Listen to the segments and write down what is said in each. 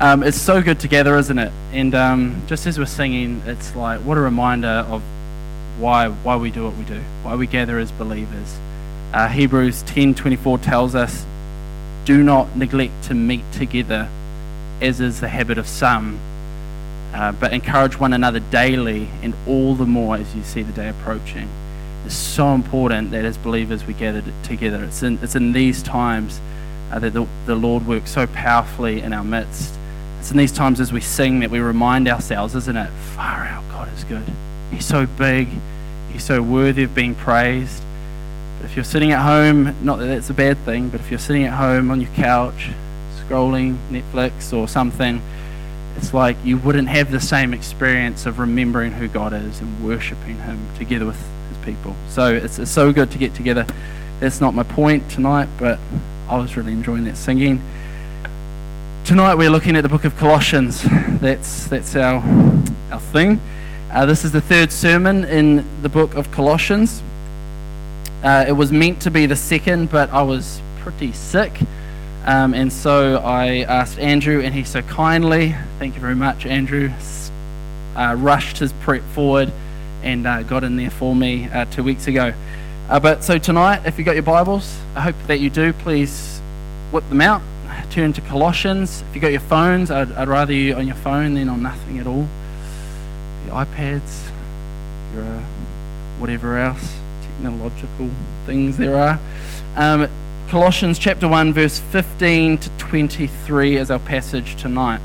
It's so good together, isn't it? And just as we're singing, it's like, what a reminder of why we do what we do, why we gather as believers. Hebrews 10:24 tells us, do not neglect to meet together, as is the habit of some, but encourage one another daily, and all the more as you see the day approaching. It's so important that as believers we gather together. It's in these times that the Lord works so powerfully in our midst. It's in these times as we sing that we remind ourselves, isn't it? Far out, God is good. He's so big. He's so worthy of being praised. But if you're sitting at home, not that that's a bad thing, but if you're sitting at home on your couch, scrolling Netflix or something, it's like you wouldn't have the same experience of remembering who God is and worshipping Him together with His people. So it's so good to get together. That's not my point tonight, but I was really enjoying that singing. Tonight we're looking at the book of Colossians. That's our thing. This is the third sermon in the book of Colossians. It was meant to be the second, but I was pretty sick. And so I asked Andrew, and he so kindly, thank you very much, Andrew, rushed his prep forward and got in there for me 2 weeks ago. But so tonight, if you've got your Bibles, I hope that you do, please whip them out, turn to Colossians. If you've got your phones, I'd rather you on your phone than on nothing at all. Your iPads, your whatever else, technological things there are. Colossians chapter 1, verse 15 to 23 is our passage tonight.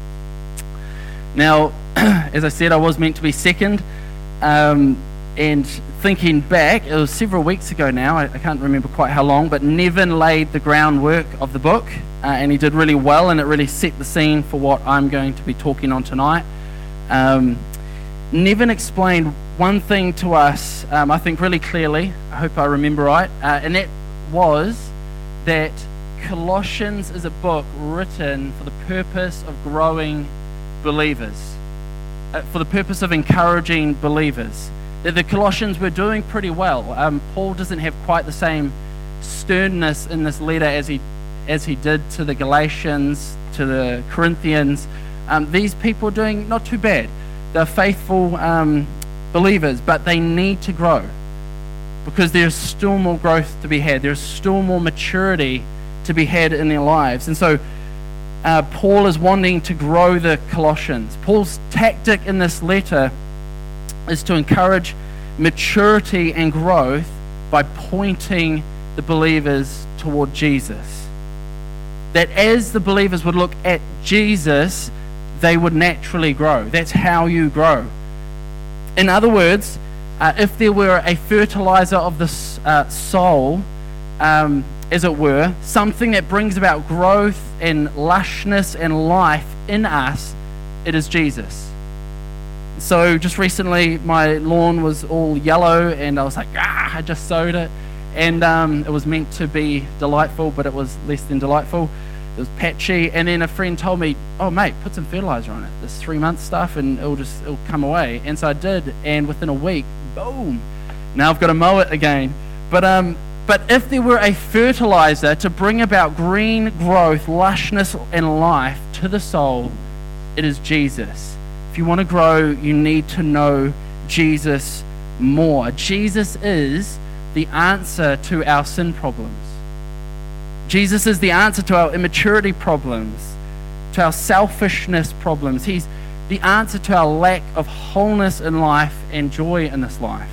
Now, as I said, I was meant to be second, and thinking back, it was several weeks ago now, I can't remember quite how long, but Nevin laid the groundwork of the book, and he did really well, and it really set the scene for what I'm going to be talking on tonight. Nevin explained one thing to us, I think really clearly, I hope I remember right, and that was that Colossians is a book written for the purpose of growing believers, for the purpose of encouraging believers. That the Colossians were doing pretty well. Paul doesn't have quite the same sternness in this letter as he did to the Galatians, to the Corinthians. These people are doing not too bad. They're faithful believers, but they need to grow, because there's still more growth to be had. There's still more maturity to be had in their lives. And so Paul is wanting to grow the Colossians. Paul's tactic in this letter is to encourage maturity and growth by pointing the believers toward Jesus. That as the believers would look at Jesus, they would naturally grow. That's how you grow. In other words, if there were a fertilizer of the soul, as it were, something that brings about growth and lushness and life in us, it is Jesus. So just recently, my lawn was all yellow, and I was like, I just sowed it, and it was meant to be delightful, but it was less than delightful. It was patchy, and then a friend told me, oh mate, put some fertilizer on it, this 3-month stuff, and it'll come away. And so I did, and within a week, boom, now I've got to mow it again. But if there were a fertilizer to bring about green growth, lushness, and life to the soul, it is Jesus. If you want to grow, you need to know Jesus more. Jesus is the answer to our sin problems. Jesus is the answer to our immaturity problems, to our selfishness problems. He's the answer to our lack of wholeness in life and joy in this life.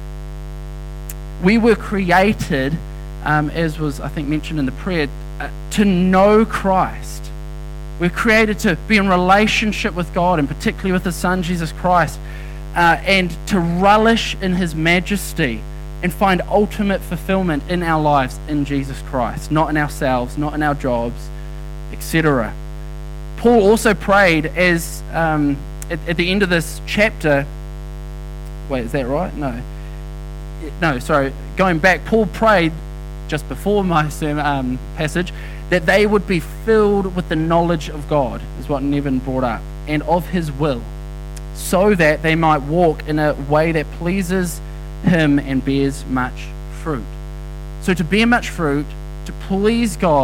We were created, as was, I think, mentioned in the prayer, to know Christ. We're created to be in relationship with God, and particularly with His Son, Jesus Christ, and to relish in His majesty and find ultimate fulfillment in our lives in Jesus Christ, not in ourselves, not in our jobs, etc. Paul also prayed as, at the end of this chapter, wait, is that right? No, sorry, going back, Paul prayed just before my sermon passage that they would be filled with the knowledge of God, is what Nevin brought up, and of His will, so that they might walk in a way that pleases Him and bears much fruit. So to bear much fruit, to please God,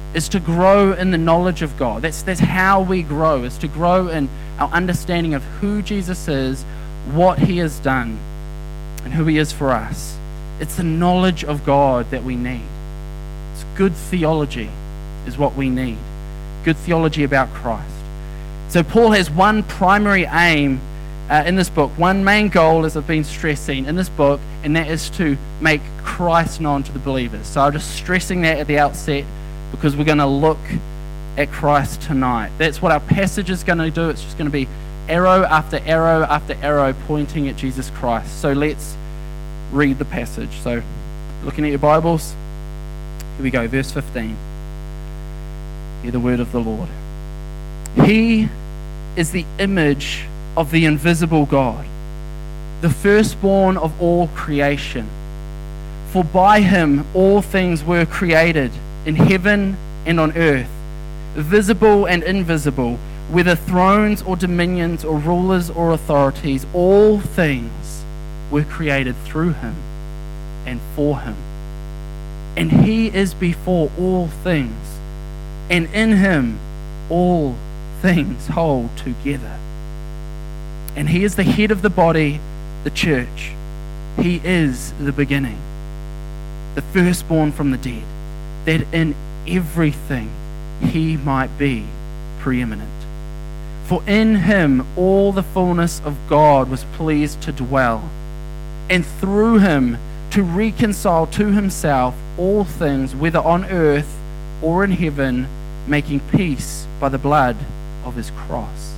is to grow in the knowledge of God. That's how we grow, is to grow in our understanding of who Jesus is, what he has done, and who he is for us. It's the knowledge of God that we need. It's good theology is what we need. Good theology about Christ. So Paul has one primary aim in this book, one main goal, as I've been stressing in this book, and that is to make Christ known to the believers. So I'm just stressing that at the outset because we're going to look at Christ tonight. That's what our passage is going to do. It's just going to be arrow after arrow after arrow pointing at Jesus Christ. So let's read the passage. So looking at your Bibles, here we go, verse 15. Hear the word of the Lord. He is the image of the invisible God, the firstborn of all creation. For by him all things were created, in heaven and on earth, visible and invisible, whether thrones or dominions or rulers or authorities, all things were created through him and for him. And he is before all things, and in him all things hold together. And he is the head of the body, the church. He is the beginning, the firstborn from the dead, that in everything he might be preeminent. For in him all the fullness of God was pleased to dwell, and through him to reconcile to himself all things, whether on earth or in heaven, making peace by the blood of his cross.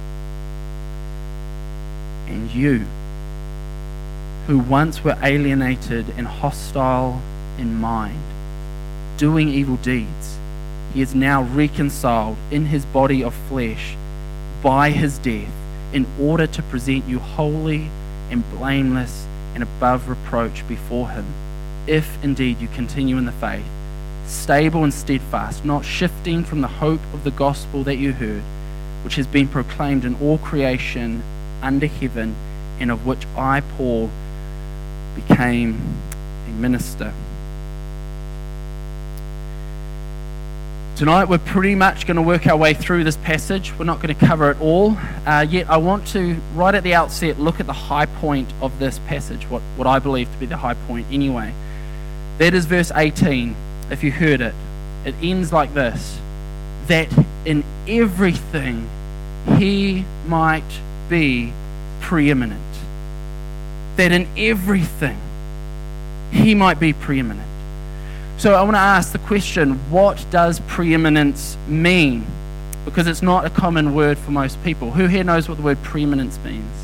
And you, who once were alienated and hostile in mind, doing evil deeds, he is now reconciled in his body of flesh by his death, in order to present you holy and blameless and above reproach before him, if indeed you continue in the faith, stable and steadfast, not shifting from the hope of the gospel that you heard, which has been proclaimed in all creation under heaven, and of which I, Paul, became a minister. Tonight we're pretty much going to work our way through this passage. We're not going to cover it all, yet I want to, right at the outset, look at the high point of this passage, what I believe to be the high point anyway. That is verse 18, if you heard it. It ends like this: that in everything he might be preeminent. That in everything he might be preeminent. So I want to ask the question, what does preeminence mean? Because it's not a common word for most people. Who here knows what the word preeminence means?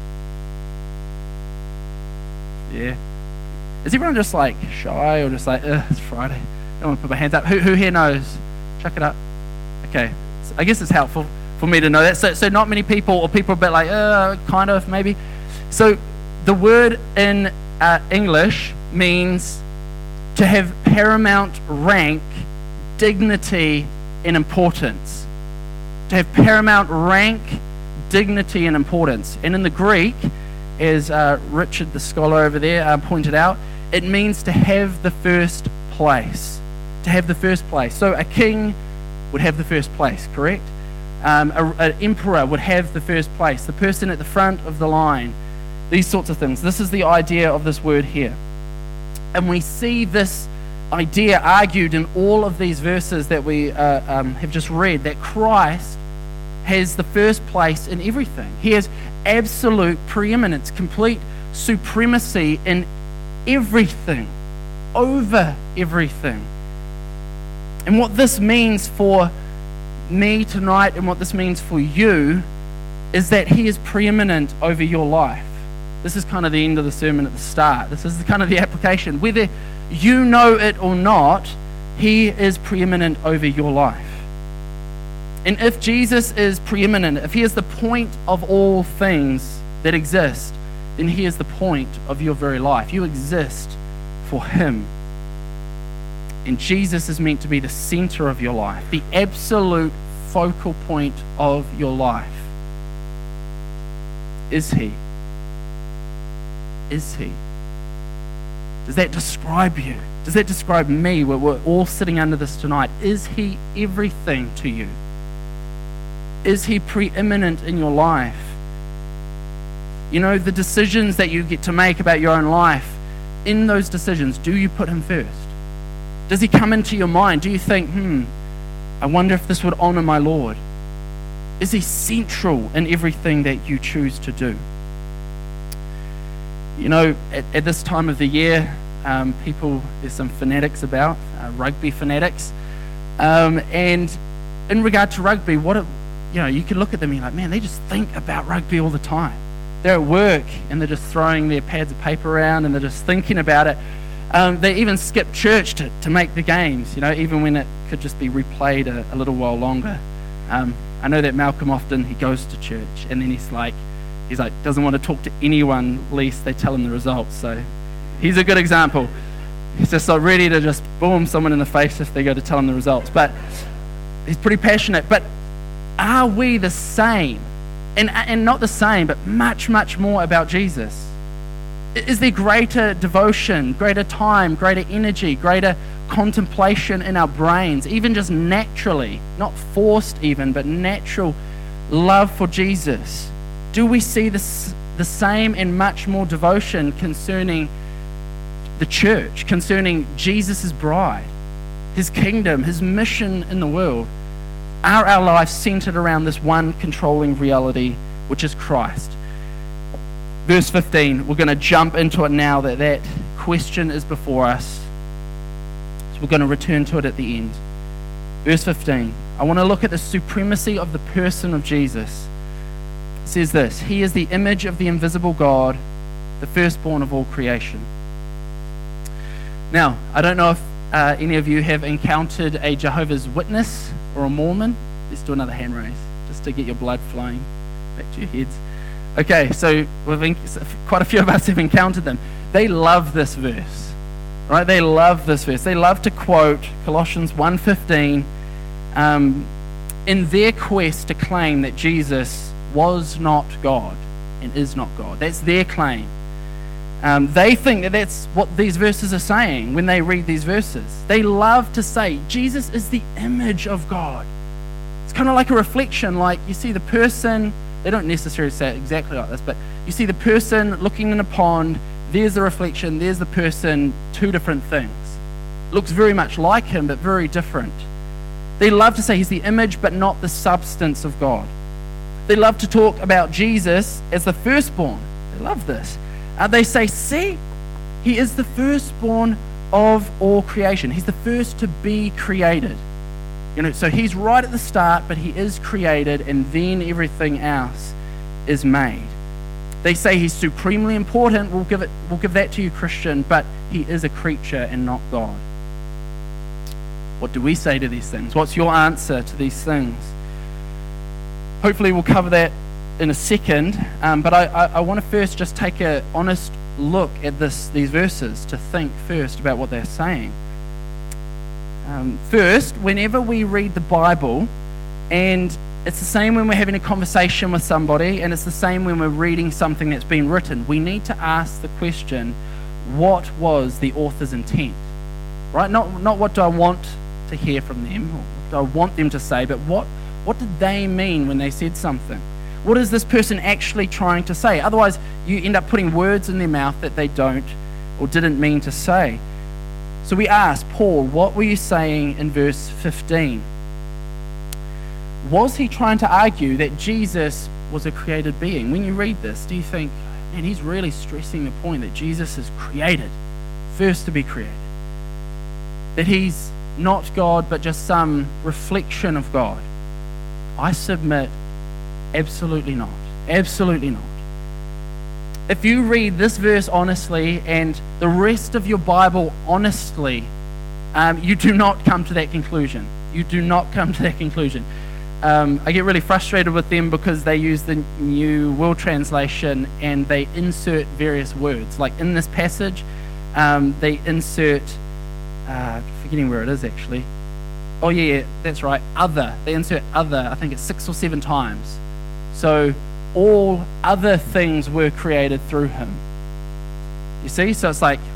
Yeah. Is everyone just like shy or just like, it's Friday? I don't want to put my hands up. Who here knows? Chuck it up. Okay. So I guess it's helpful for me to know that. So not many people, or people are a bit like, kind of, maybe. So the word in English means to have paramount rank, dignity, and importance. To have paramount rank, dignity, and importance. And in the Greek, as Richard, the scholar over there, pointed out, it means to have the first place. To have the first place. So a king would have the first place, correct? An emperor would have the first place. The person at the front of the line. These sorts of things. This is the idea of this word here. And we see this idea argued in all of these verses that we have just read, that Christ has the first place in everything. He has absolute preeminence, complete supremacy in everything, over everything. And what this means for me tonight, and what this means for you, is that he is preeminent over your life. This is kind of the end of the sermon at the start. This is kind of the application. Whether you know it or not, he is preeminent over your life. And if Jesus is preeminent, if he is the point of all things that exist, then he is the point of your very life. You exist for him. And Jesus is meant to be the center of your life, the absolute focal point of your life. Is he? Is he? Does that describe you? Does that describe me? We're all sitting under this tonight. Is he everything to you? Is he preeminent in your life? You know, the decisions that you get to make about your own life, in those decisions, do you put him first? Does he come into your mind? Do you think, I wonder if this would honor my Lord? Is he central in everything that you choose to do? You know, at this time of the year, there's some fanatics about, rugby fanatics. And in regard to rugby, you can look at them and you're like, man, they just think about rugby all the time. They're at work and they're just throwing their pads of paper around and they're just thinking about it. They even skip church to make the games, you know, even when it could just be replayed a little while longer. I know that Malcolm often, he goes to church and then he's like, doesn't want to talk to anyone lest they tell him the results. So he's a good example. He's just like ready to just boom someone in the face if they go to tell him the results. But he's pretty passionate. But are we the same? And not the same, but much, much more about Jesus? Is there greater devotion, greater time, greater energy, greater contemplation in our brains, even just naturally, not forced even, but natural love for Jesus? Do we see the same and much more devotion concerning the church, concerning Jesus' bride, his kingdom, his mission in the world? Are our lives centered around this one controlling reality, which is Christ? Verse 15, we're going to jump into it now that question is before us. So we're going to return to it at the end. Verse 15, I want to look at the supremacy of the person of Jesus. It says this, he is the image of the invisible God, the firstborn of all creation. Now, I don't know if any of you have encountered a Jehovah's Witness or a Mormon. Let's do another hand raise, just to get your blood flowing back to your heads. Okay, so quite a few of us have encountered them. They love this verse, right? They love this verse. They love to quote Colossians 1:15 in their quest to claim that Jesus was not God and is not God. That's their claim. They think that that's what these verses are saying when they read these verses. They love to say Jesus is the image of God. It's kind of like a reflection, like you see the person, they don't necessarily say it exactly like this, but you see the person looking in a pond, there's the reflection, there's the person, two different things. Looks very much like him, but very different. They love to say he's the image, but not the substance of God. They love to talk about Jesus as the firstborn. They love this. They say, see, he is the firstborn of all creation. He's the first to be created. You know, so he's right at the start, but he is created, and then everything else is made. They say he's supremely important. We'll give that to you, Christian, but he is a creature and not God. What do we say to these things? What's your answer to these things? Hopefully we'll cover that in a second, but I want to first just take an honest look at these verses to think first about what they're saying. First, whenever we read the Bible, and it's the same when we're having a conversation with somebody, and it's the same when we're reading something that's been written, we need to ask the question, what was the author's intent? Right? Not what do I want to hear from them, or what do I want them to say, but what did they mean when they said something? What is this person actually trying to say? Otherwise, you end up putting words in their mouth that they don't or didn't mean to say. So we asked, Paul, what were you saying in verse 15? Was he trying to argue that Jesus was a created being? When you read this, do you think, man, he's really stressing the point that Jesus is created, first to be created? That he's not God, but just some reflection of God? I submit, absolutely not. Absolutely not. If you read this verse honestly and the rest of your Bible honestly, you do not come to that conclusion. You do not come to that conclusion. I get really frustrated with them because they use the New World Translation and they insert various words. Like in this passage, they insert, forgetting where it is actually. Oh yeah, that's right, other. They insert other, I think it's 6 or 7 times. So all other things were created through him. You see? So it's like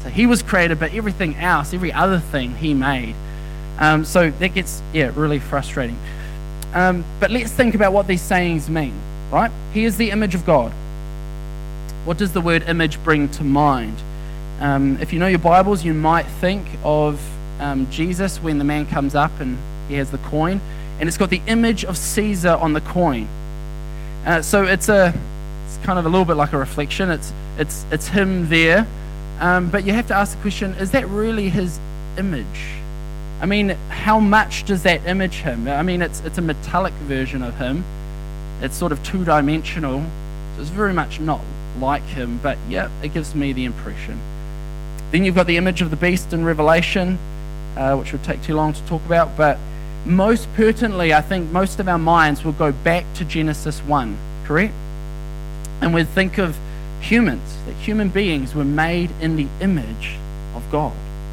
So he was created, but everything else, every other thing he made. So that gets, really frustrating. But let's think about what these sayings mean, right? He is the image of God. What does the word image bring to mind? If you know your Bibles, you might think of Jesus when the man comes up and he has the coin, and it's got the image of Caesar on the coin. So it's kind of a little bit like a reflection. It's him there, but you have to ask the question: is that really his image? I mean, how much does that image him? I mean, it's a metallic version of him. It's sort of two-dimensional, so it's very much not like him, but yeah, it gives me the impression. Then you've got the image of the beast in Revelation, which would take too long to talk about, but most pertinently, I think most of our minds will go back to Genesis 1, correct? And we'd think of humans, that human beings were made in the image of God.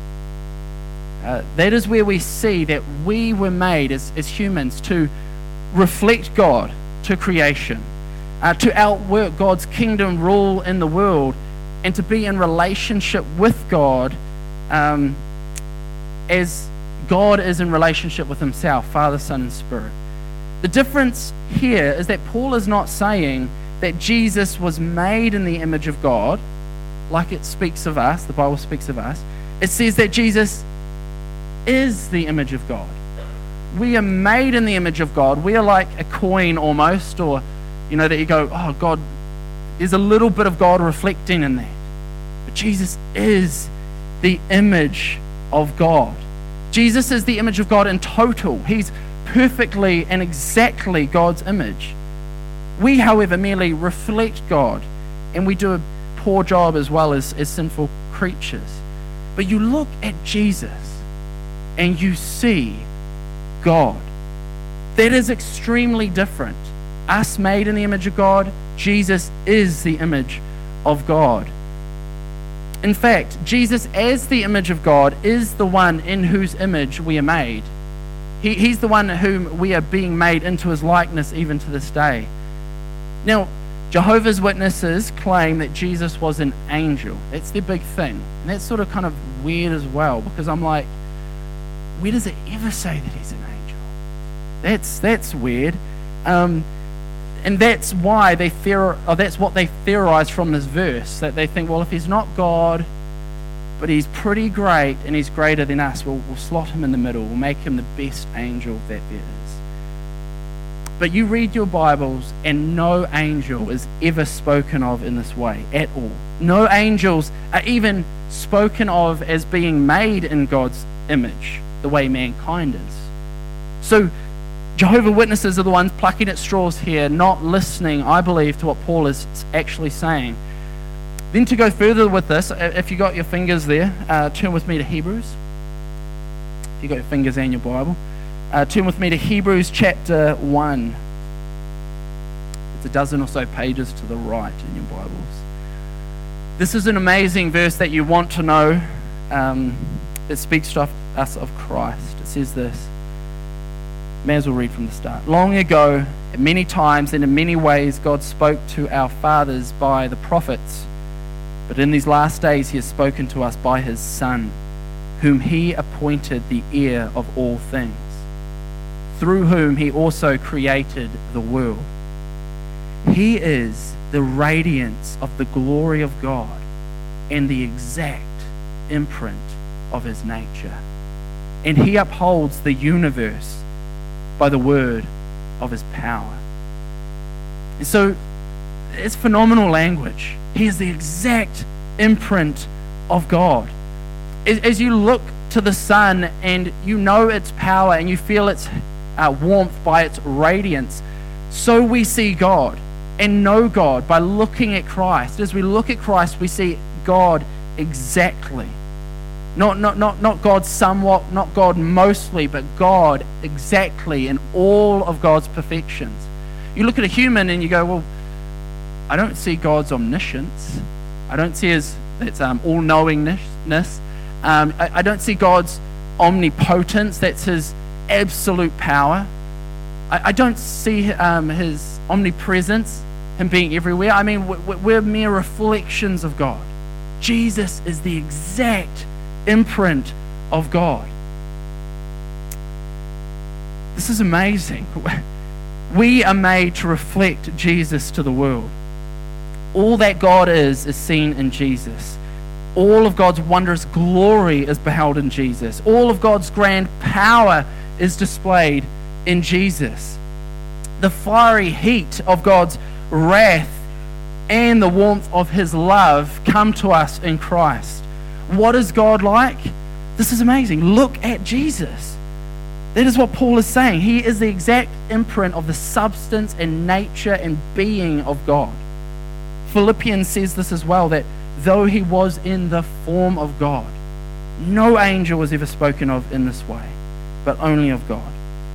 That is where we see that we were made as humans to reflect God to creation, to outwork God's kingdom rule in the world, and to be in relationship with God as God is in relationship with himself, Father, Son, and Spirit. The difference here is that Paul is not saying that Jesus was made in the image of God, like it speaks of us, the Bible speaks of us. It says that Jesus is the image of God. We are made in the image of God. We are like a coin almost, or, that you go, oh, God, there's a little bit of God reflecting in that. But Jesus is the image of God. Jesus is the image of God in total. He's perfectly and exactly God's image. We, however, merely reflect God, and we do a poor job as well as sinful creatures. But you look at Jesus, and you see God. That is extremely different. Us made in the image of God, Jesus is the image of God. In fact, Jesus as the image of God is the one in whose image we are made. He's the one whom we are being made into his likeness even to this day. Now, Jehovah's Witnesses claim that Jesus was an angel. That's their big thing. And that's sort of kind of weird as well, because I'm like, where does it ever say that he's an angel? That's weird. And that's why that's what they theorize from this verse, that they think, well, if he's not God, but he's pretty great and he's greater than us, we'll slot him in the middle. We'll make him the best angel that there is. But you read your Bibles and no angel is ever spoken of in this way at all. No angels are even spoken of as being made in God's image, the way mankind is. So Jehovah's Witnesses are the ones plucking at straws here, not listening, I believe, to what Paul is actually saying. Then to go further with this, if you got your fingers there, turn with me to Hebrews. If you got your fingers and your Bible, turn with me to Hebrews chapter 1. It's a dozen or so pages to the right in your Bibles. This is an amazing verse that you want to know. It speaks to us of Christ. It says this. May as well read from the start. Long ago, at many times and in many ways, God spoke to our fathers by the prophets. But in these last days, he has spoken to us by his Son, whom he appointed the heir of all things, through whom he also created the world. He is the radiance of the glory of God and the exact imprint of his nature. And he upholds the universe by the word of his power. And so it's phenomenal language. He is the exact imprint of God. As you look to the sun and you know its power and you feel its warmth by its radiance, so we see God and know God by looking at Christ. As we look at Christ, we see God exactly. Not God somewhat, not God mostly, but God exactly in all of God's perfections. You look at a human and you go, well, I don't see God's omniscience. I don't see his all-knowingness. I don't see God's omnipotence. That's his absolute power. I don't see his omnipresence, him being everywhere. I mean, we're mere reflections of God. Jesus is the exact imprint of God. This is amazing. We are made to reflect Jesus to the world. All that God is seen in Jesus. All of God's wondrous glory is beheld in Jesus. All of God's grand power is displayed in Jesus. The fiery heat of God's wrath and the warmth of his love come to us in Christ. What is God like? This is amazing. Look at Jesus. That is what Paul is saying. He is the exact imprint of the substance and nature and being of God. Philippians says this as well, that though he was in the form of God, no angel was ever spoken of in this way, but only of God.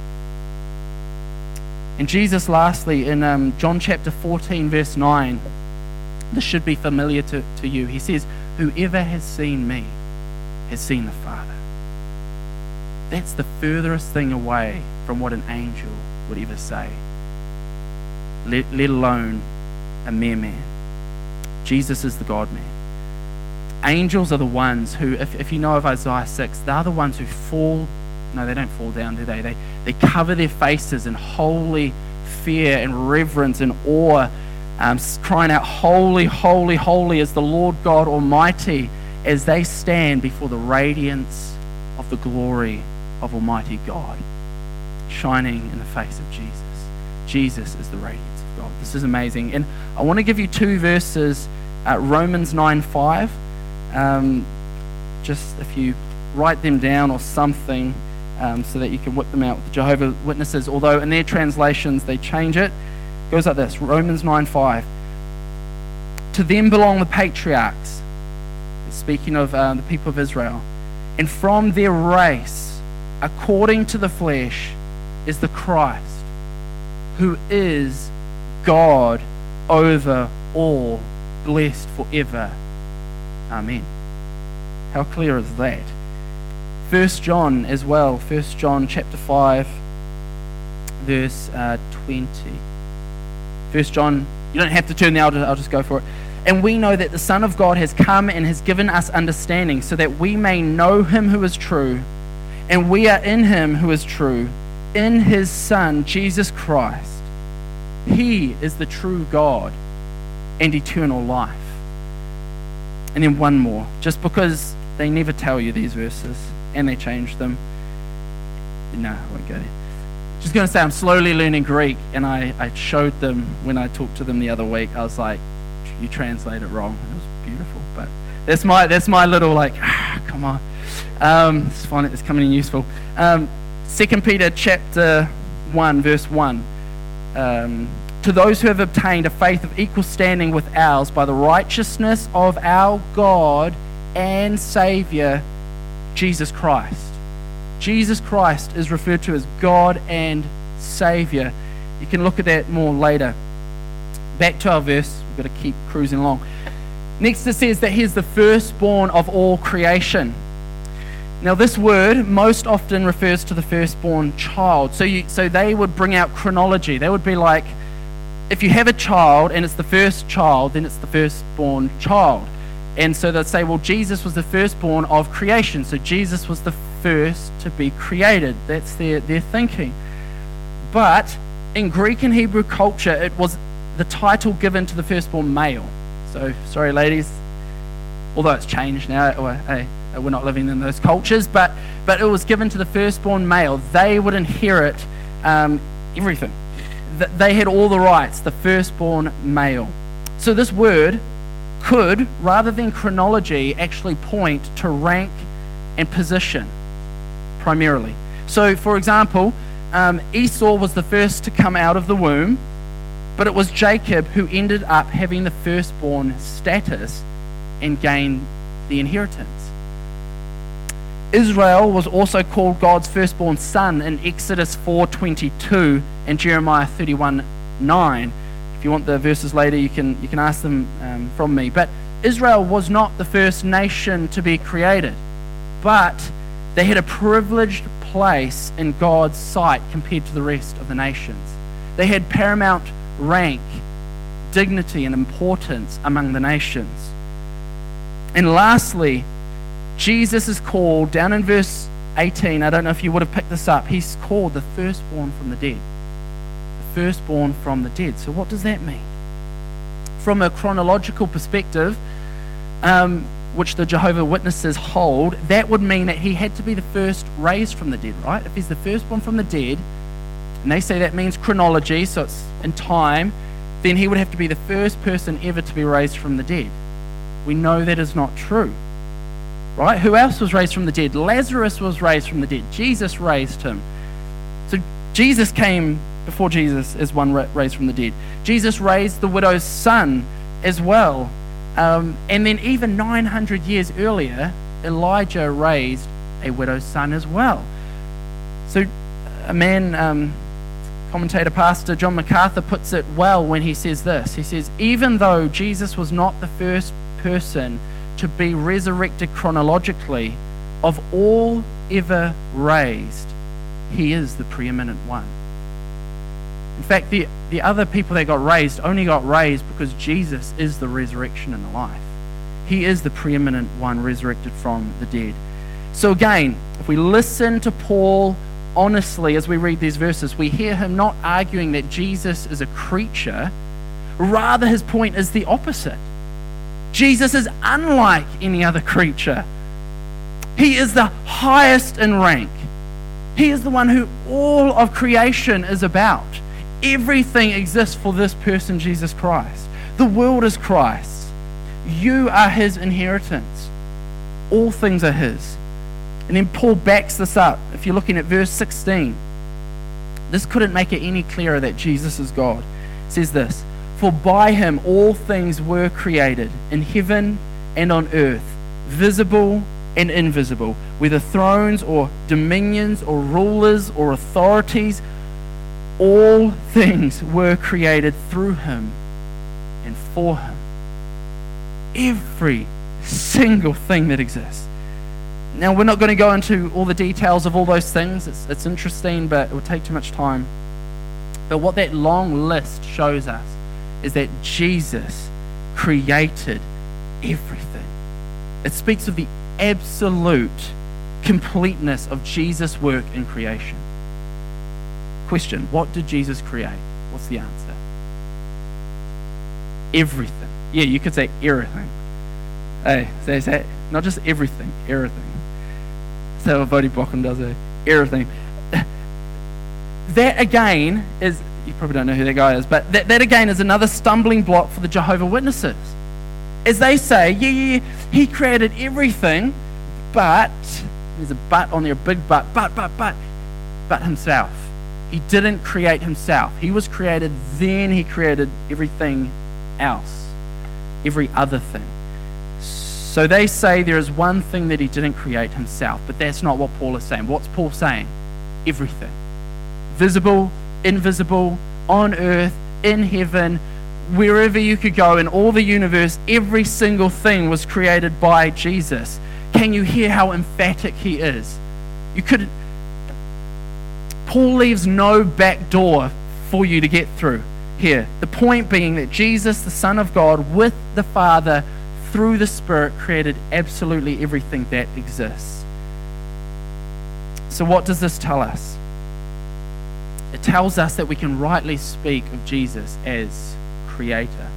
And Jesus, lastly, in John chapter 14, verse 9, this should be familiar to you. He says, whoever has seen me has seen the Father. That's the furthest thing away from what an angel would ever say, let alone a mere man. Jesus is the God-man. Angels are the ones who, if you know of Isaiah 6, they're the ones who they don't fall down, do they? They cover their faces in holy fear and reverence and awe, crying out, holy, holy, holy is the Lord God Almighty, as they stand before the radiance of the glory of Almighty God, shining in the face of Jesus. Jesus is the radiance of God. This is amazing. And I want to give you two verses, Romans 9:5. Just if you write them down or something, so that you can whip them out with the Jehovah's Witnesses, although in their translations they change it. It goes like this, Romans 9:5. To them belong the patriarchs, speaking of the people of Israel, and from their race, according to the flesh, is the Christ, who is God over all, blessed forever. Amen. How clear is that? 1 John as well, 1 John chapter 5, verse 20. 1 John, you don't have to turn there, I'll just go for it. And we know that the Son of God has come and has given us understanding, so that we may know him who is true, and we are in him who is true, in his Son, Jesus Christ. He is the true God and eternal life. And then one more, just because they never tell you these verses, and they change them. No, I won't go there. Just going to say I'm slowly learning Greek, and I showed them when I talked to them the other week. I was like, you translate it wrong. It was beautiful, but that's my little come on. It's fine. It's coming in useful. 2 Peter chapter 1, verse 1. To those who have obtained a faith of equal standing with ours by the righteousness of our God and Savior, Jesus Christ. Jesus Christ is referred to as God and Savior. You can look at that more later. Back to our verse. We've got to keep cruising along. Next it says that he is the firstborn of all creation. Now this word most often refers to the firstborn child. So they would bring out chronology. They would be like, if you have a child and it's the first child, then it's the firstborn child. And so they'd say, well, Jesus was the firstborn of creation. So Jesus was the first to be created. That's their thinking. But in Greek and Hebrew culture, it was the title given to the firstborn male. So, sorry ladies, although it's changed now, we're not living in those cultures, but it was given to the firstborn male. They would inherit everything. They had all the rights, the firstborn male. So this word could, rather than chronology, actually point to rank and position, primarily. So, for example, Esau was the first to come out of the womb, but it was Jacob who ended up having the firstborn status and gained the inheritance. Israel was also called God's firstborn son in Exodus 4:22 and Jeremiah 31:9. If you want the verses later, you can ask them from me. But Israel was not the first nation to be created, but they had a privileged place in God's sight compared to the rest of the nations. They had paramount rank, dignity, and importance among the nations. And lastly, Jesus is called, down in verse 18, I don't know if you would have picked this up, he's called the firstborn from the dead. The firstborn from the dead. So what does that mean? From a chronological perspective, which the Jehovah's Witnesses hold, that would mean that he had to be the first raised from the dead, right? If he's the firstborn from the dead, and they say that means chronology, so it's in time, then he would have to be the first person ever to be raised from the dead. We know that is not true, right? Who else was raised from the dead? Lazarus was raised from the dead. Jesus raised him. So Jesus came before Jesus as one raised from the dead. Jesus raised the widow's son as well. And then even 900 years earlier, Elijah raised a widow's son as well. So a man, commentator pastor John MacArthur puts it well when he says this. He says, even though Jesus was not the first person to be resurrected chronologically, of all ever raised, he is the preeminent one. In fact, the other people that got raised only got raised because Jesus is the resurrection and the life. He is the preeminent one resurrected from the dead. So again, if we listen to Paul honestly as we read these verses, we hear him not arguing that Jesus is a creature. Rather, his point is the opposite. Jesus is unlike any other creature. He is the highest in rank. He is the one who all of creation is about. Everything exists for this person, Jesus Christ. The world is Christ's. You are his inheritance. All things are his. And then Paul backs this up. If you're looking at verse 16, this couldn't make it any clearer that Jesus is God. It says this, for by him all things were created, in heaven and on earth, visible and invisible, whether thrones or dominions or rulers or authorities, all things were created through him and for him. Every single thing that exists. Now, we're not going to go into all the details of all those things. It's interesting, but it would take too much time. But what that long list shows us is that Jesus created everything. It speaks of the absolute completeness of Jesus' work in creation. Question, what did Jesus create? What's the answer? Everything. Yeah, you could say everything. Hey, say not just everything, everything. That's how Vodi Bokken does it. Everything. That again is, you probably don't know who that guy is, but that again is another stumbling block for the Jehovah's Witnesses. As they say, yeah, he created everything, but, there's a but on there, a big but himself. He didn't create himself. He was created, then he created everything else, every other thing. So they say there is one thing that he didn't create himself, but that's not what Paul is saying. What's Paul saying? Everything. Visible, invisible, on earth, in heaven, wherever you could go in all the universe, every single thing was created by Jesus. Can you hear how emphatic he is? You couldn't. Paul leaves no back door for you to get through here. The point being that Jesus, the Son of God, with the Father, through the Spirit, created absolutely everything that exists. So what does this tell us? It tells us that we can rightly speak of Jesus as Creator.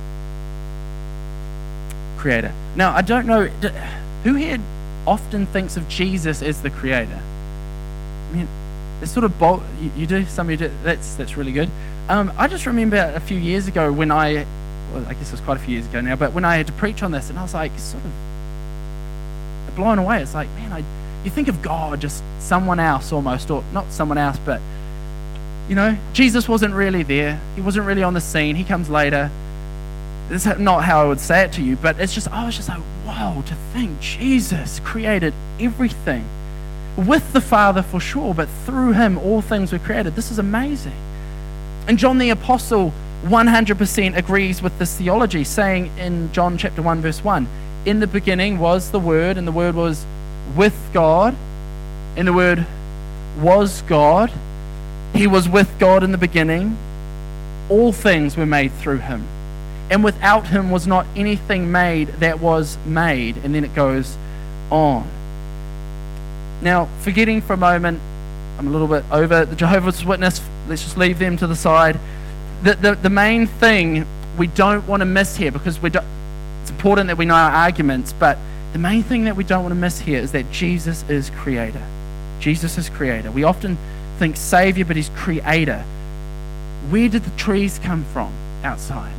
Creator. Now, I don't know, who here often thinks of Jesus as the Creator? I mean, it's sort of bold. You do, some of you do. That's really good. I just remember a few years ago when I guess it was quite a few years ago now, but when I had to preach on this, and I was like sort of blown away. It's like, man, you think of God just someone else almost, or not someone else, but Jesus wasn't really there. He wasn't really on the scene. He comes later. This is not how I would say it to you, but I was just like, wow, to think Jesus created everything. With the Father for sure, but through him all things were created. This is amazing. And John the Apostle 100% agrees with this theology, saying in John chapter 1 verse 1, in the beginning was the Word, and the Word was with God, and the Word was God. He was with God in the beginning. All things were made through him. and without him was not anything made that was made. And then it goes on. Now, forgetting for a moment, I'm a little bit over the Jehovah's Witness. Let's just leave them to the side. The main thing we don't want to miss here, because it's important that we know our arguments, but the main thing that we don't want to miss here is that Jesus is creator. Jesus is creator. We often think Savior, but he's creator. Where did the trees come from outside?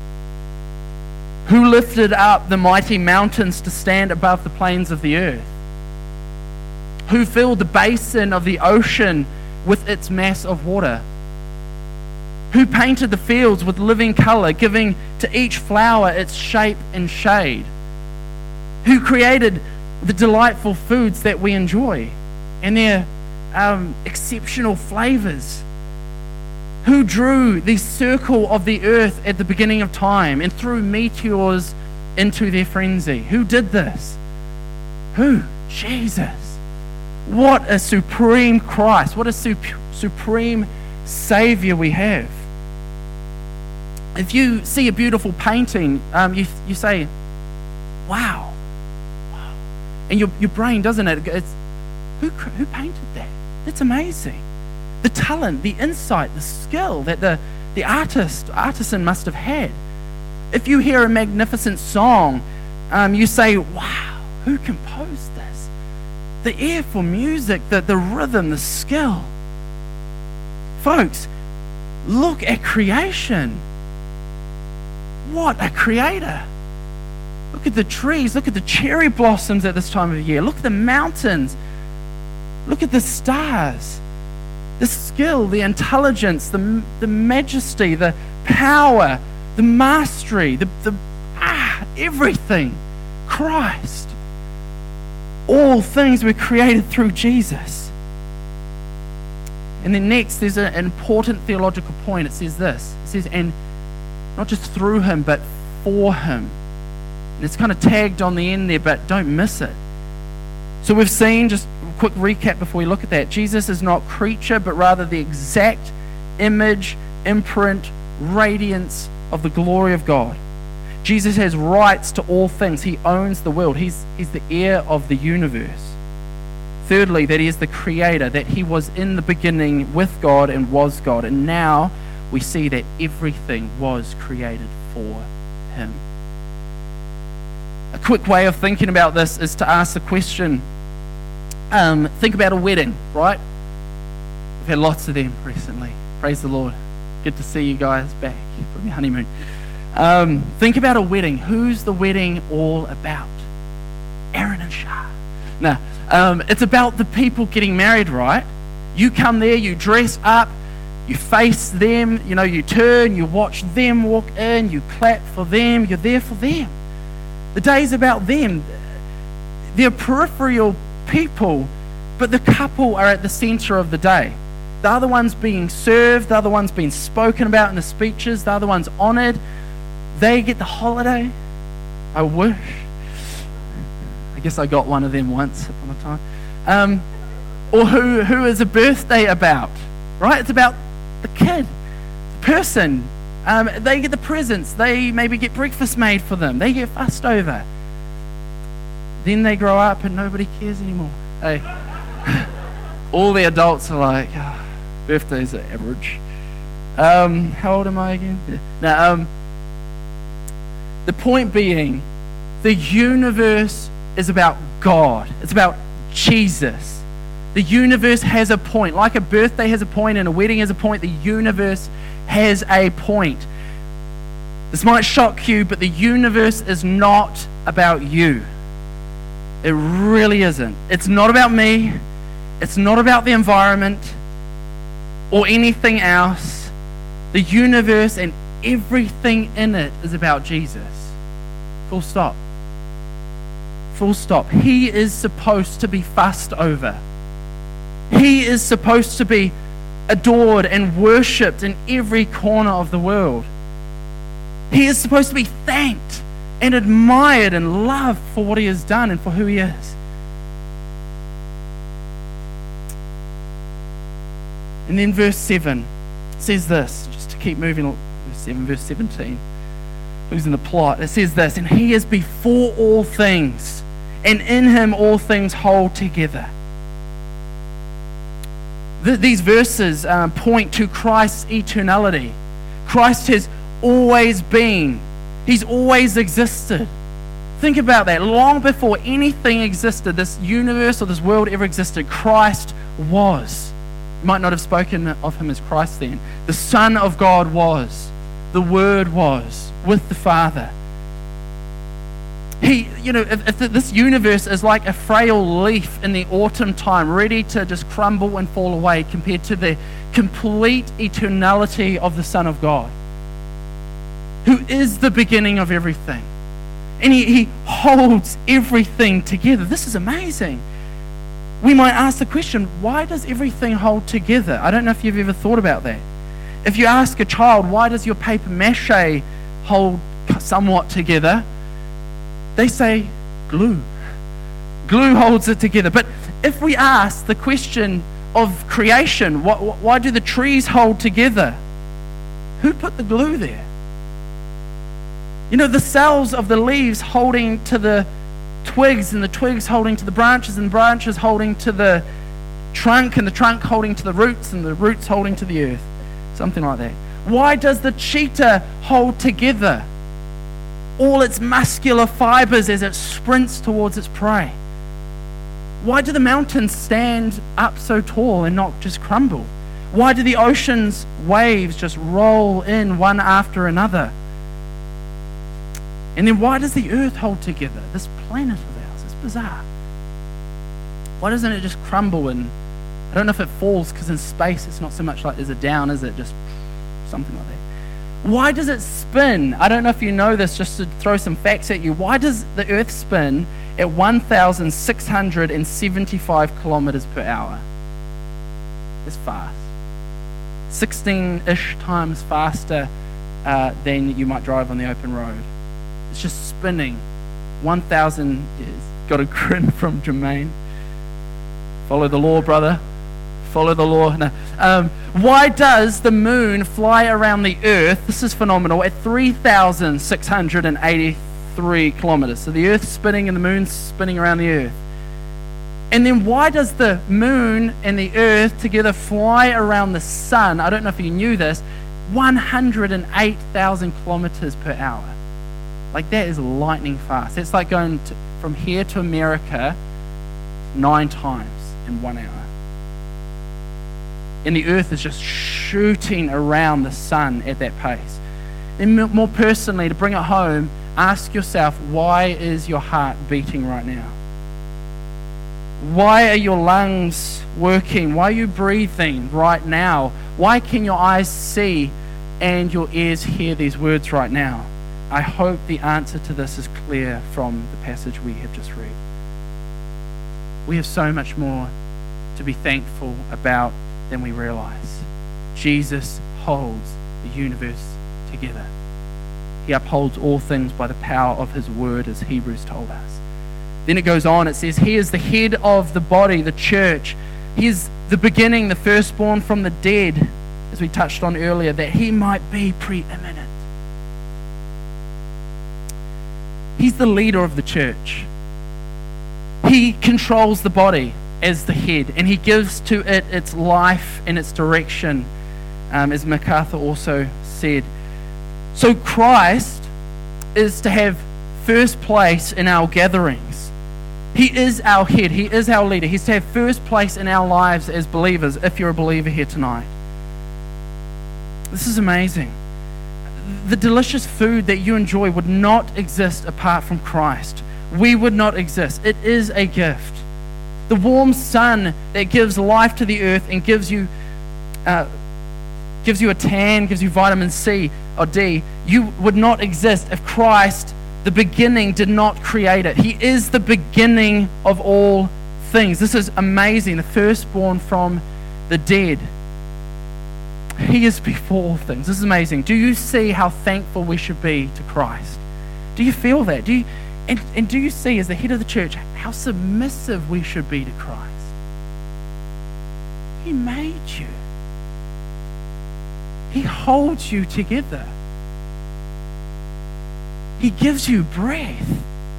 Who lifted up the mighty mountains to stand above the plains of the earth? Who filled the basin of the ocean with its mass of water? Who painted the fields with living color, giving to each flower its shape and shade? Who created the delightful foods that we enjoy and their exceptional flavors? Who drew the circle of the earth at the beginning of time and threw meteors into their frenzy? Who did this? Who? Jesus. What a supreme Christ. What a supreme Savior we have. If you see a beautiful painting, you say, wow. And your brain, doesn't it? It's, who painted that? That's amazing. The talent, the insight, the skill that the artisan must have had. If you hear a magnificent song, you say, wow, who composed this? The ear for music, the rhythm, the skill. Folks, look at creation. What a creator. Look at the trees. Look at the cherry blossoms at this time of year. Look at the mountains. Look at the stars. The skill, the intelligence, the majesty, the power, the mastery, everything. Christ. All things were created through Jesus. And then next, there's an important theological point. It says this. It says, and not just through him, but for him. And it's kind of tagged on the end there, but don't miss it. So we've seen, just a quick recap before we look at that, Jesus is not creature, but rather the exact image, imprint, radiance of the glory of God. Jesus has rights to all things. He owns the world. He's the heir of the universe. Thirdly, that he is the creator, that he was in the beginning with God and was God. And now we see that everything was created for him. A quick way of thinking about this is to ask the question, think about a wedding, right? We've had lots of them recently. Praise the Lord. Good to see you guys back from your honeymoon. Think about a wedding. Who's the wedding all about? Aaron and Shah. No, it's about the people getting married, right? You come there, you dress up, you face them, you turn, you watch them walk in, you clap for them, you're there for them. The day's about them. They're peripheral people, but the couple are at the center of the day. The other one's being served, the other one's being spoken about in the speeches, the other one's honored. They get the holiday. I wish. I guess I got one of them once upon a time. Or who is a birthday about, right? It's about the kid, the person. They get the presents. They maybe get breakfast made for them. They get fussed over. Then they grow up and nobody cares anymore. Hey, all the adults are like, oh, birthdays are average. How old am I again? Yeah. Now, the point being, the universe is about God. It's about Jesus. The universe has a point. Like a birthday has a point and a wedding has a point, the universe has a point. This might shock you, but the universe is not about you. It really isn't. It's not about me. It's not about the environment or anything else. The universe and everything in it is about Jesus. Full stop. Full stop. He is supposed to be fussed over. He is supposed to be adored and worshipped in every corner of the world. He is supposed to be thanked and admired and loved for what he has done and for who he is. And then verse 7 says this, just to keep moving, verse 7, verse 17. losing the plot. It says this, and he is before all things, and in him all things hold together. These verses point to Christ's eternality. Christ has always been. He's always existed. Think about that. Long before anything existed, this universe or this world ever existed, Christ was. You might not have spoken of him as Christ then. The Son of God was. The Word was with the Father. If this universe is like a frail leaf in the autumn time, ready to just crumble and fall away compared to the complete eternality of the Son of God, who is the beginning of everything. And he holds everything together. This is amazing. We might ask the question, why does everything hold together? I don't know if you've ever thought about that. If you ask a child, why does your paper mache hold somewhat together? They say glue. Glue holds it together. But if we ask the question of creation, why do the trees hold together? Who put the glue there? The cells of the leaves holding to the twigs, and the twigs holding to the branches, and branches holding to the trunk, and the trunk holding to the roots, and the roots holding to the earth. Something like that. Why does the cheetah hold together all its muscular fibers as it sprints towards its prey? Why do the mountains stand up so tall and not just crumble? Why do the ocean's waves just roll in one after another? And then why does the earth hold together? This planet of ours, it's bizarre. Why doesn't it just crumble? And I don't know if it falls, because in space it's not so much like is it down, is it just something like that? Why does it spin? I don't know if you know this, just to throw some facts at you. Why does the earth spin at 1,675 kilometers per hour? It's fast. 16-ish times faster than you might drive on the open road. It's just spinning. 1,000 years. Got a grin from Jermaine. Follow the law, brother. Follow the law. No. Why does the moon fly around the earth? This is phenomenal. At 3,683 kilometers. So the earth's spinning and the moon's spinning around the earth. And then why does the moon and the earth together fly around the sun? I don't know if you knew this. 108,000 kilometers per hour. Like, that is lightning fast. It's like going from here to America 9 times in 1 hour. And the earth is just shooting around the sun at that pace. And more personally, to bring it home, ask yourself, why is your heart beating right now? Why are your lungs working? Why are you breathing right now? Why can your eyes see and your ears hear these words right now? I hope the answer to this is clear from the passage we have just read. We have so much more to be thankful about than we realize. Jesus holds the universe together. He upholds all things by the power of his word, as Hebrews told us. Then it goes on, it says, he is the head of the body, the church. He is the beginning, the firstborn from the dead, as we touched on earlier, that he might be preeminent. He's the leader of the church. He controls the body as the head, and he gives to it its life and its direction, as MacArthur also said. So Christ is to have first place in our gatherings. He is our head. He is our leader. He's to have first place in our lives as believers, if you're a believer here tonight. This is amazing. The delicious food that you enjoy would not exist apart from Christ. We would not exist. It is a gift. The warm sun that gives life to the earth and gives you a tan, gives you vitamin C or D, you would not exist if Christ, the beginning, did not create it. He is the beginning of all things. This is amazing. The firstborn from the dead. He is before all things. This is amazing. Do you see how thankful we should be to Christ? Do you feel that? Do you see, as the head of the church, how submissive we should be to Christ? He made you. He holds you together. He gives you breath.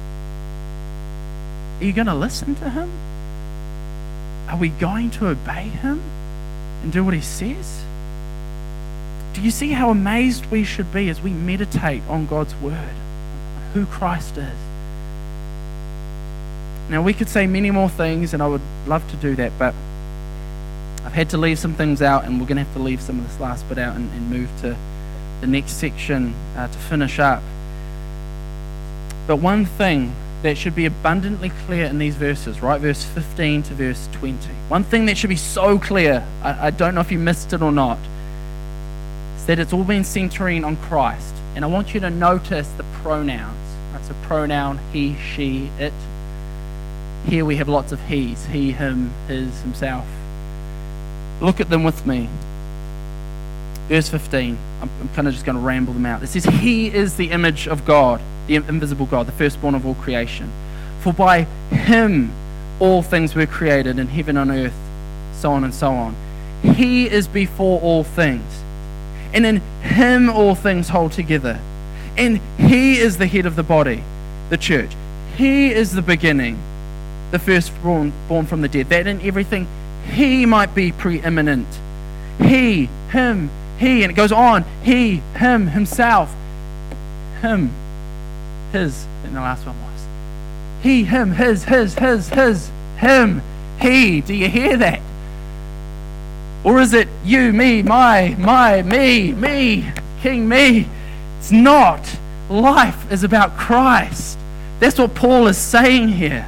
Are you going to listen to him? Are we going to obey him and do what he says? Do you see how amazed we should be as we meditate on God's word, who Christ is? Now, we could say many more things, and I would love to do that, but I've had to leave some things out, and we're going to have to leave some of this last bit out and move to the next section to finish up. But one thing that should be abundantly clear in these verses, right? Verse 15 to verse 20. One thing that should be so clear, I don't know if you missed it or not, is that it's all been centering on Christ. And I want you to notice the pronouns. Right? So pronoun, he, she, it. Here we have lots of he's. He, him, his, himself. Look at them with me. Verse 15. I'm kind of just going to ramble them out. It says, he is the image of God, the invisible God, the firstborn of all creation. For by him all things were created in heaven and earth, so on and so on. He is before all things, and in him all things hold together. And he is the head of the body, the church. He is the beginning, the firstborn born from the dead, that in everything he might be preeminent. He, him, he, and it goes on. He, him, himself, him, his, and the last one was. He, him, his, him, he. Do you hear that? Or is it you, me, my, me, King, me? It's not. Life is about Christ. That's what Paul is saying here.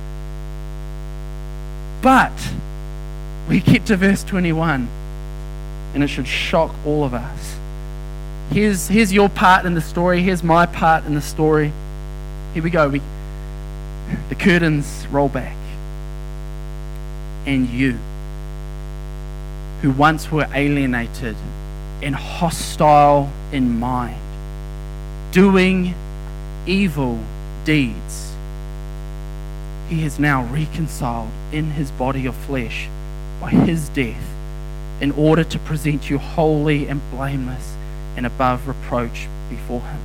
But we get to verse 21, and it should shock all of us. Here's your part in the story. Here's my part in the story. Here we go. The curtains roll back. And you, who once were alienated and hostile in mind, doing evil deeds, he is now reconciled in his body of flesh by his death, in order to present you holy and blameless and above reproach before him.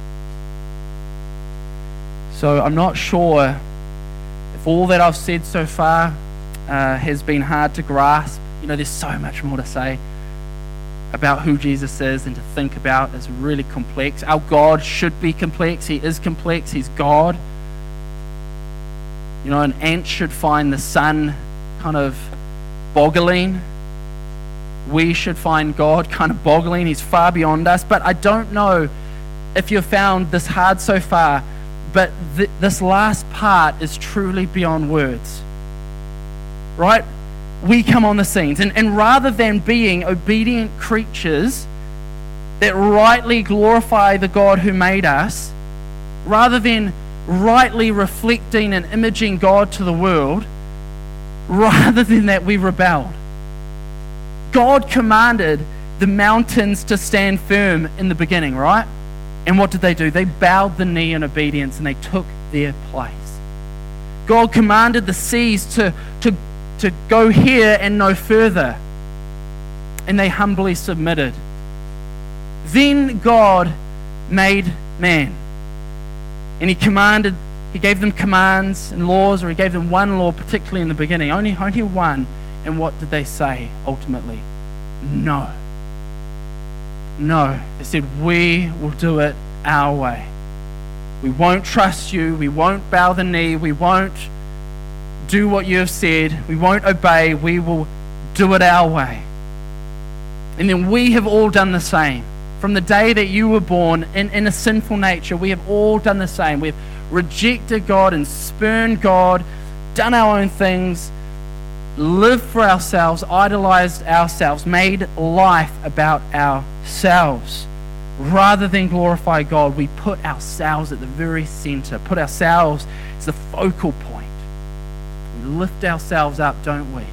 So I'm not sure if all that I've said so far has been hard to grasp. You know, there's so much more to say about who Jesus is and to think about. It's really complex. Our God should be complex. He is complex. He's God. You know, an ant should find the sun kind of boggling. We should find God kind of boggling. He's far beyond us. But I don't know if you've found this hard so far, but this last part is truly beyond words. Right? We come on the scenes, and rather than being obedient creatures that rightly glorify the God who made us, rather than rightly reflecting and imaging God to the world, rather than that, we rebelled. God commanded the mountains to stand firm in the beginning, right? And what did they do? They bowed the knee in obedience and they took their place. God commanded the seas to go here and no further, and they humbly submitted. Then God made man, and he gave them commands and laws, or he gave them one law particularly in the beginning, only one. And what did they say ultimately? No. They said, we will do it our way. We won't trust you. We won't bow the knee. We won't do what you have said. We won't obey. We will do it our way. And then we have all done the same. From the day that you were born in a sinful nature, we have all done the same. We've rejected God and spurned God, done our own things, lived for ourselves, idolized ourselves, made life about ourselves. Rather than glorify God, we put ourselves at the very center, put ourselves as the focal point. We lift ourselves up, don't we?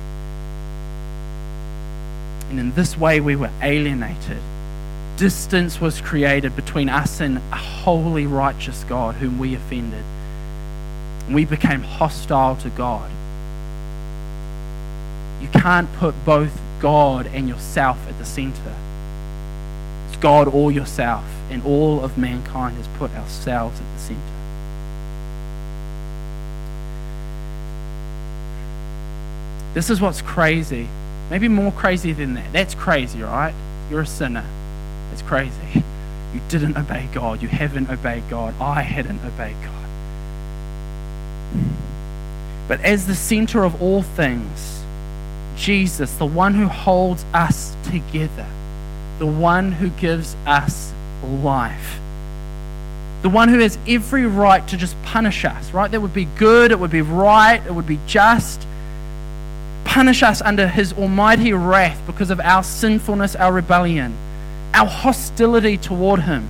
And in this way we were alienated. Distance was created between us and a holy, righteous God whom we offended. We became hostile to God. You can't put both God and yourself at the center. It's God or yourself, and all of mankind has put ourselves at the center. This is what's crazy. Maybe more crazy than that. That's crazy, right? You're a sinner. It's crazy. You didn't obey God. You haven't obeyed God. I hadn't obeyed God. But as the center of all things, Jesus, the one who holds us together, the one who gives us life, the one who has every right to just punish us, right? That would be good, it would be right, it would be just. Punish us under his almighty wrath because of our sinfulness, our rebellion, our hostility toward him.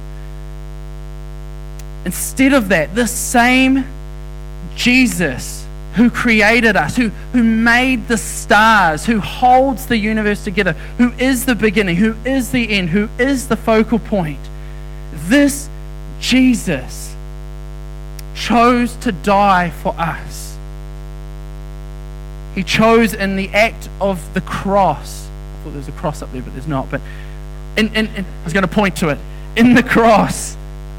Instead of that, this same Jesus who created us, who made the stars, who holds the universe together, who is the beginning, who is the end, who is the focal point, this Jesus chose to die for us. He chose in the act of the cross. I thought there was a cross up there, but there's not. But I was going to point to it. In the cross.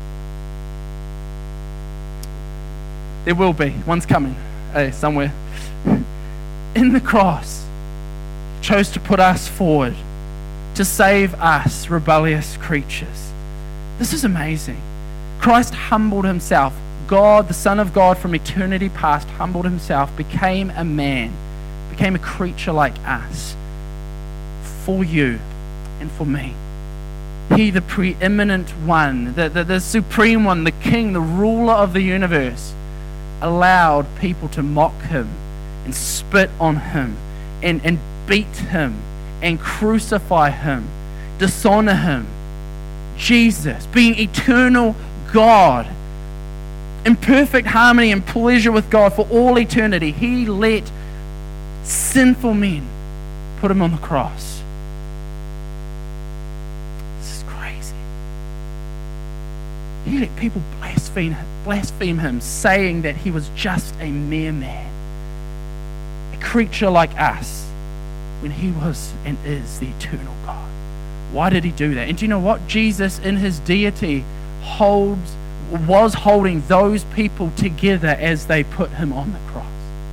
There will be. One's coming. Somewhere. In the cross. He chose to put us forward. To save us, rebellious creatures. This is amazing. Christ humbled himself. God, the Son of God from eternity past, humbled himself, became a man, became a creature like us, for you and for me. He, the preeminent one, the supreme one, the king, the ruler of the universe, allowed people to mock him and spit on him and beat him and crucify him, dishonor him. Jesus, being eternal God, in perfect harmony and pleasure with God for all eternity, he let sinful men put him on the cross. This is crazy. He let people blaspheme him, saying that he was just a mere man, a creature like us, when he was and is the eternal God. Why did he do that? And do you know what? Jesus, in his deity, was holding those people together as they put him on the cross.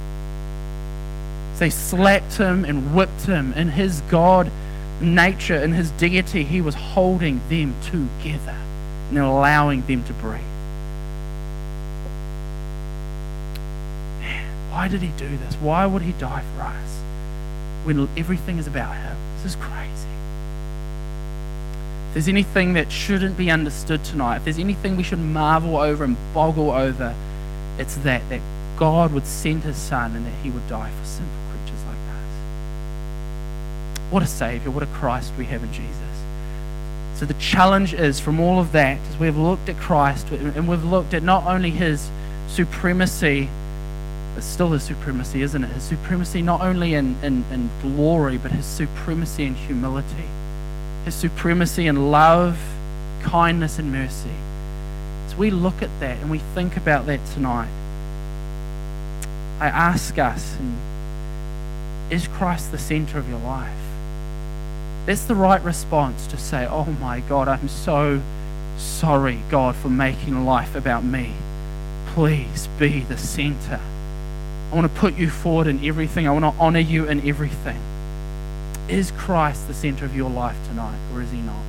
They slapped him and whipped him. In his God nature, in his deity, he was holding them together and allowing them to breathe. Man, why did he do this? Why would he die for us when everything is about him? This is crazy. If there's anything that shouldn't be understood tonight, if there's anything we should marvel over and boggle over, it's that God would send his Son and that he would die for sinful creatures like us. What a Savior, what a Christ we have in Jesus. So the challenge is, from all of that, as we've looked at Christ and we've looked at not only his supremacy, but still his supremacy, isn't it? His supremacy not only in glory, but his supremacy in humility. His supremacy in love, kindness, and mercy. As we look at that and we think about that tonight, I ask us, is Christ the center of your life? That's the right response to say, oh my God, I'm so sorry, God, for making life about me. Please be the center. I want to put you forward in everything. I want to honor you in everything. Is Christ the center of your life tonight, or is he not?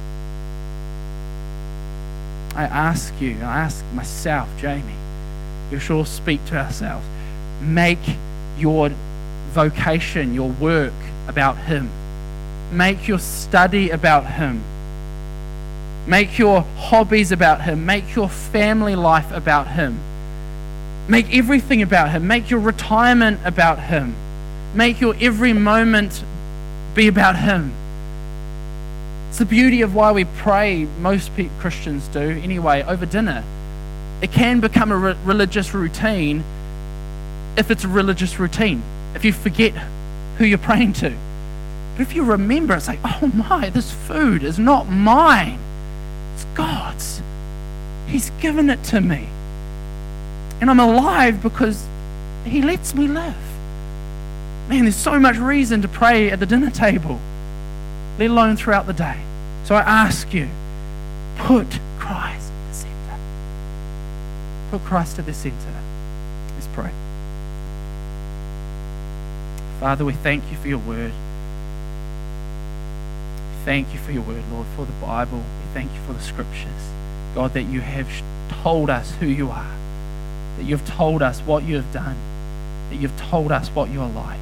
I ask you, I ask myself, Jamie, we should all speak to ourselves. Make your vocation, your work about him. Make your study about him. Make your hobbies about him. Make your family life about him. Make everything about him. Make your retirement about him. Make your every moment be about him. It's the beauty of why we pray, most Christians do anyway, over dinner. It can become a religious routine if it's a religious routine, if you forget who you're praying to. But if you remember, it's like, oh my, this food is not mine. It's God's. He's given it to me. And I'm alive because he lets me live. Man, there's so much reason to pray at the dinner table, let alone throughout the day. So I ask you, put Christ at the center. Put Christ at the center. Let's pray. Father, we thank you for your word. Thank you for your word, Lord, for the Bible. We thank you for the scriptures. God, that you have told us who you are, that you've told us what you have done, that you've told us what you are like.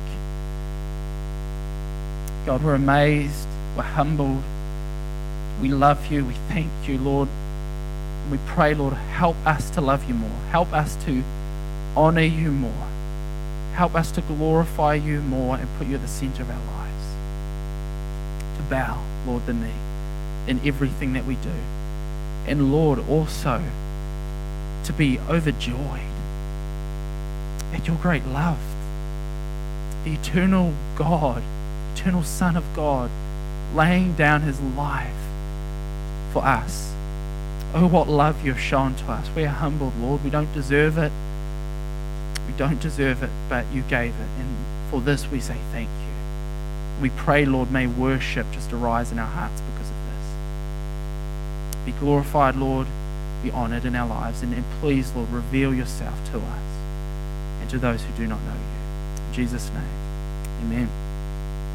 God, we're amazed, we're humbled, we love you, we thank you, Lord. And we pray, Lord, help us to love you more. Help us to honor you more. Help us to glorify you more and put you at the center of our lives. To bow, Lord, the knee in everything that we do. And Lord, also to be overjoyed at your great love. The eternal God, eternal Son of God, laying down his life for us. Oh, what love you've shown to us. We are humbled, Lord. We don't deserve it. We don't deserve it, but you gave it. And for this we say thank you. We pray, Lord, may worship just arise in our hearts because of this. Be glorified, Lord. Be honored in our lives. And please, Lord, reveal yourself to us and to those who do not know you. In Jesus' name, amen.